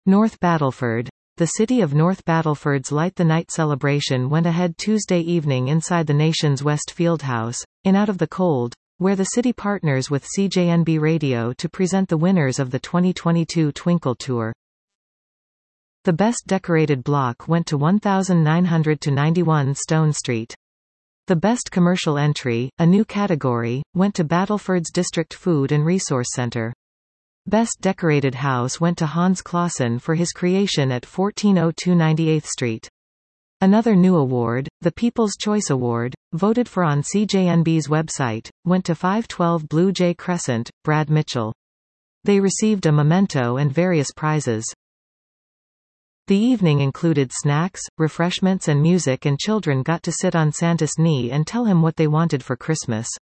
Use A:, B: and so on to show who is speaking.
A: North Battleford. The city of North Battleford's Light the Night celebration went ahead Tuesday evening inside the nation's West Fieldhouse, in Out of the Cold, where the city partners with CJNB Radio to present the winners of the 2022 Twinkle Tour. The Best Decorated Block went to 1900-91 Stone Street. The Best Commercial Entry, a new category, went to Battleford's District Food and Resource Center. Best Decorated House went to Hans Clausen for his creation at 1402 98th Street. Another new award, the People's Choice Award, voted for on CJNB's website, went to 512 Blue Jay Crescent, Brad Mitchell. They received a memento and various prizes. The evening included snacks, refreshments and music, and children got to sit on Santa's knee and tell him what they wanted for Christmas.